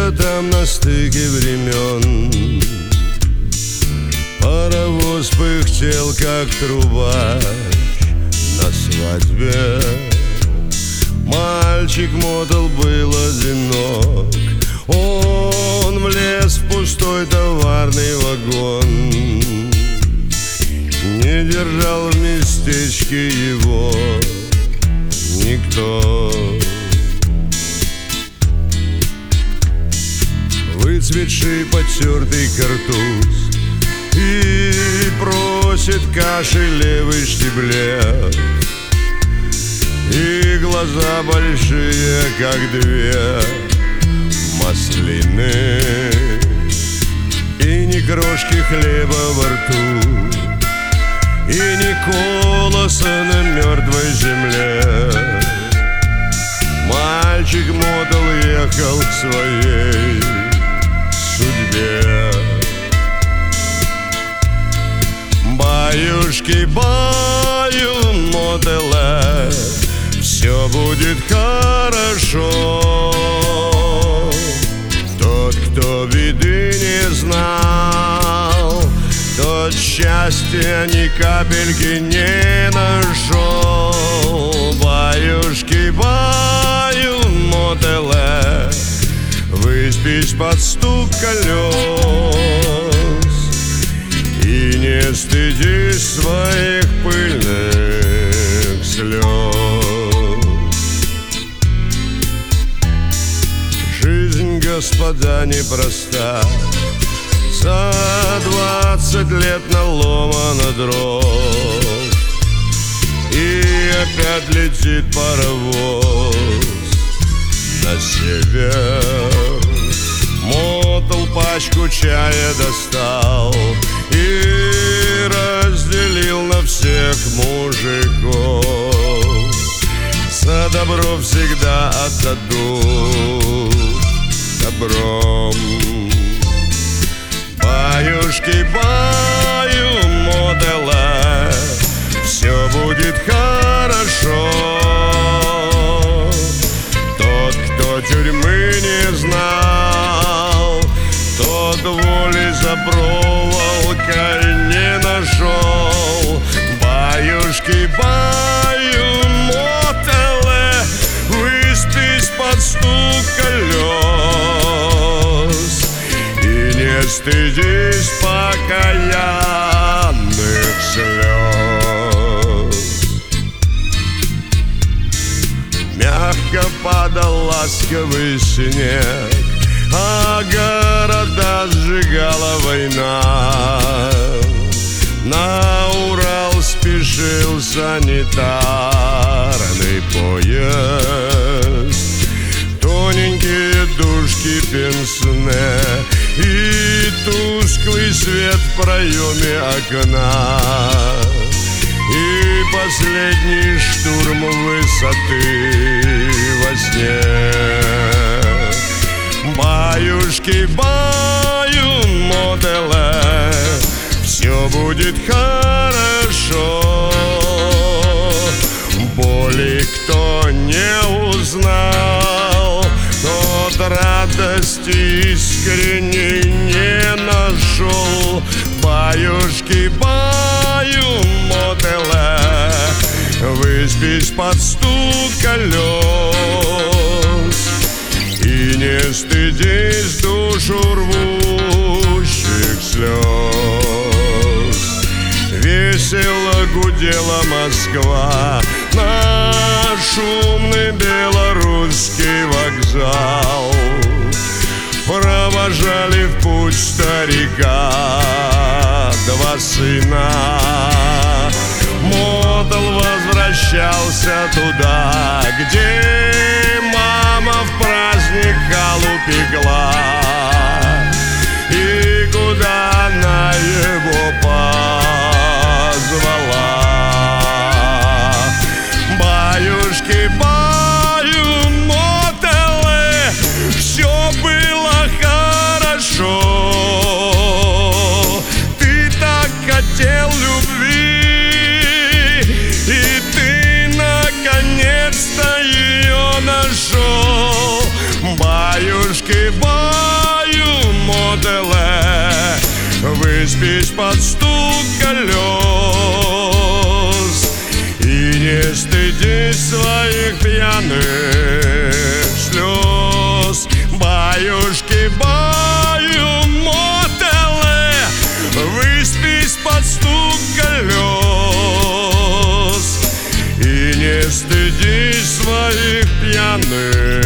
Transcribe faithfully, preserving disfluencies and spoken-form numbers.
где-то там на стыке времен паровоз пыхтел, как трубач на свадьбе. Мальчик мотал был одинок, он влез в пустой товарный вагон. Не держал в местечке его никто. Выцветший потертый картуз и просит каши левый штиблет, и глаза большие, как две маслины, и ни крошки хлеба во рту, и ни колоса на мертвой земле. Мальчик мотал ехал к своей судьбе. Баюшки, баю, мотеле, все будет хорошо. Тот, кто беды не знал, тот счастья ни капельки не нашел. Баюшки, баю, мотеле, выспись под стук колес и не стыдись своих пыльных слез. Жизнь, господа, непроста, за двадцать лет наломано дров, и опять летит паровоз на север. Мотал пачку чая достал и разделил на всех мужиков. За добро всегда отдадут добром. Баюшки, баю, мотеле, все будет хорошо. Тот, кто тюрьмы не знал, тот воли за проволокой не нашел. Баюшки, баю, мотеле, выспись под стук колес и не стыдись покаянных слез. Мягко падал ласковый снег, а города сжигала война. На Урал спешил санитарный поезд. Тоненькие дужки пенсне и тусклый свет в проеме окна, и последний штурм высоты во сне. Баюшки, баю, мотеле, все будет хорошо. Боли кто не узнал, тот радости искренней не нашел. Баюшки, баю, мотеле, выспись под стук колес и не стыдись душу рвущих слез. Весело гудела Москва на шумный белорусский вокзал. Провожали в путь старика два сына. Мотал возвращался туда, где мама в праздник халу пекла, и куда она его позвала. Баюшки, баю, мотеле, все было хорошо. Ты так хотел любви, и ты наконец-то ее нашел. Баюшки, баю. мотеле, выспись под стук колес и не стыдись своих пьяных слез. Баюшки, баю, мотеле, выспись под стук колес и не стыдись своих пьяных